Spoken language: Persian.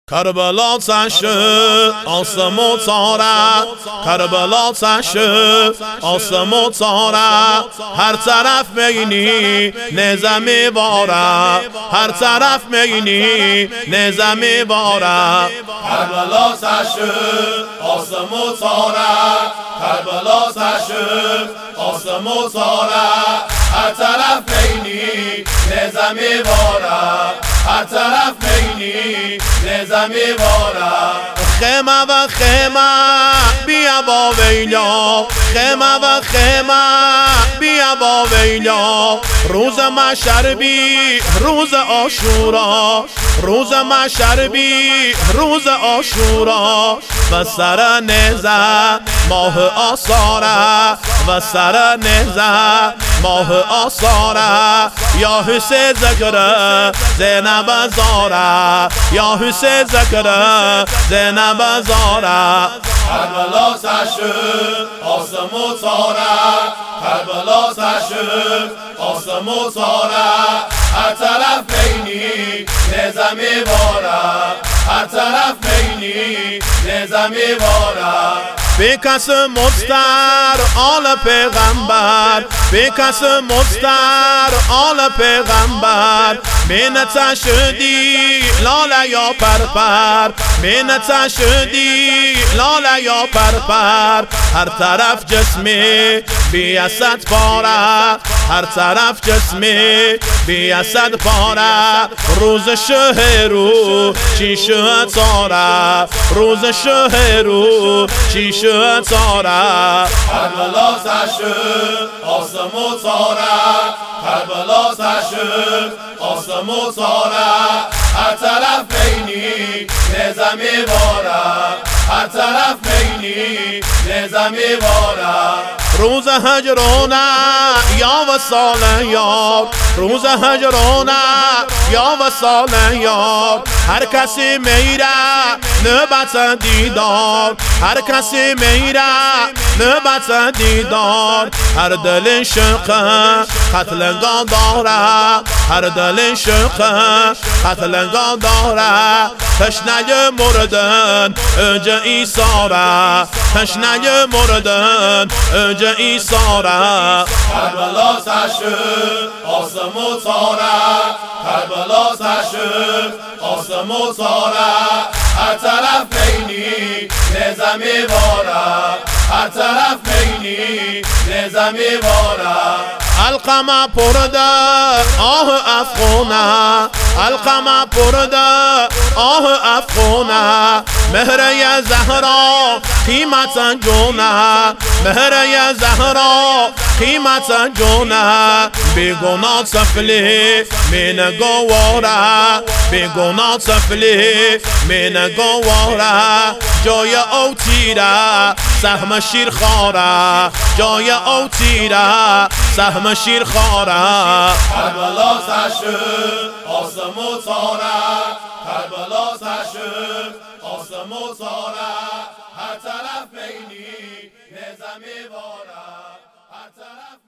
کربلا تشه آسمو تاره، کربلا تشه آسمو تاره، هر طرف میبینی نظم میباره، هر طرف میبینی نظم میباره. کربلا تشه آسمو تاره، کربلا تشه آسمو تاره، هر طرف میبینی نظم میباره، هر طرف میبینی نظم میباره. خیمه و خیمه بیا با ویلا، خیمه و خیمه بیا با ویلا، روز محشر بی روز عاشورا، روز محشر بی روز عاشورا، و سر نزه ماه آساره، و سر نزه ماه آساره، یا حسین ذکر زینب زاره، یا حسین ذکر زینب زاره. کربلا تشه آسمو تاره، کربلا تشه آسمو تاره، هر طرف میبینی نظم میباره، هر طرف میبینی نظم میباره. به کس مستر آل پیغمبر، به کس مستر آل پیغمبر، منت شدی لاله یا پرپر، منت شدی لاله یا پرپر، هر طرف جسمی بی اسد پاره، هر طرف جسمی بی اسد پاره، روز شهرو چی شد تاره، روز شهرو چی شد تاره. کربلا تشه آسمو تاره، کربلا تشه آسمو تاره، هر طرف میبینی نظم میباره، هر طرف میبینی نظم میباره. روز هجرونه یا وصال یار، روز هجرونه یا وصال یار، هر کسی میره نوبت دیدار، هر کسی میره نوبت دیدار، هر دل شقه قتلگاه داره، هر دل شقه قتلگاه داره، تشنه مردن اوج ایثاره، تشنه مردن اوج ایثاره. کربلا تشه آسمو تاره، کربلا تشه آسمو تاره، هر طرف میبینی نظم میباره، هر طرف میبینی نظم میباره. القمه پرده آه افغانه، القمه پرده آه افغانه، مهره زهرا قیمت جونه، مهره زهرا قیمت جونه، بیگناه سفلی من گواره، بیگناه سفلی من گواره، جای او تیره سهم شیر خاره، جای او تیره سهم شیر خاره. کربلا تشه آسمو تاره، کربلا تشه آسمو تاره، هر طرف میبینی نظم میباره، هر طرف